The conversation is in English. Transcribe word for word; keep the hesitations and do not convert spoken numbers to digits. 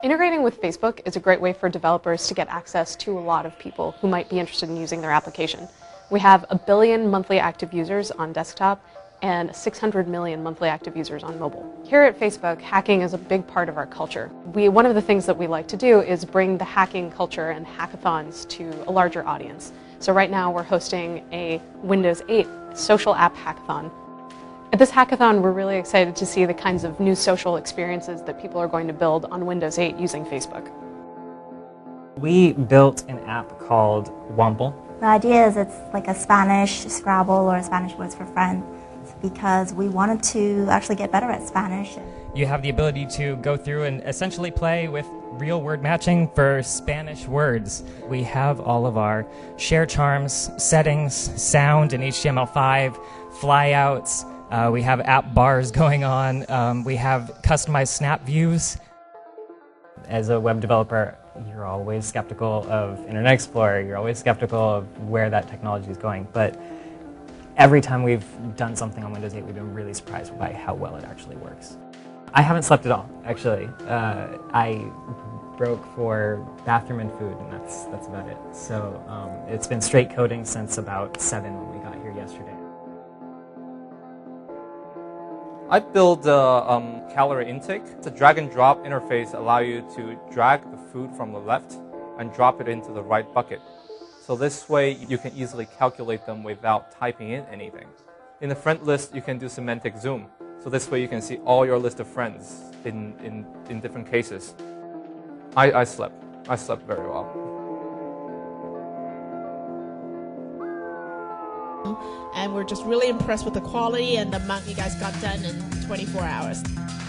Integrating with Facebook is a great way for developers to get access to a lot of people who might be interested in using their application. We have a billion monthly active users on desktop and six hundred million monthly active users on mobile. Here at Facebook, hacking is a big part of our culture. We, one of the things that we like to do is bring the hacking culture and hackathons to a larger audience. So right now we're hosting a Windows eight social app hackathon. At this hackathon, we're really excited to see the kinds of new social experiences that people are going to build on Windows eight using Facebook. We built an app called Womble. The idea is it's like a Spanish Scrabble or Spanish words for friends because we wanted to actually get better at Spanish. You have the ability to go through and essentially play with real word matching for Spanish words. We have all of our share charms, settings, sound in H T M L five, flyouts. Uh, we have app bars going on. Um, we have customized snap views. As a web developer, you're always skeptical of Internet Explorer. You're always skeptical of where that technology is going. But every time we've done something on Windows eight, we've been really surprised by how well it actually works. I haven't slept at all, actually. Uh, I broke for bathroom and food, and that's, that's about it. So um, it's been straight coding since about seven when we got here yesterday. I built the um, calorie intake. The drag and drop interface allows you to drag the food from the left and drop it into the right bucket. So this way you can easily calculate them without typing in anything. In the friend list, you can do semantic zoom. So this way you can see all your list of friends in, in, in different cases. I, I slept. I slept very well. And we're just really impressed with the quality and the amount you guys got done in twenty-four hours.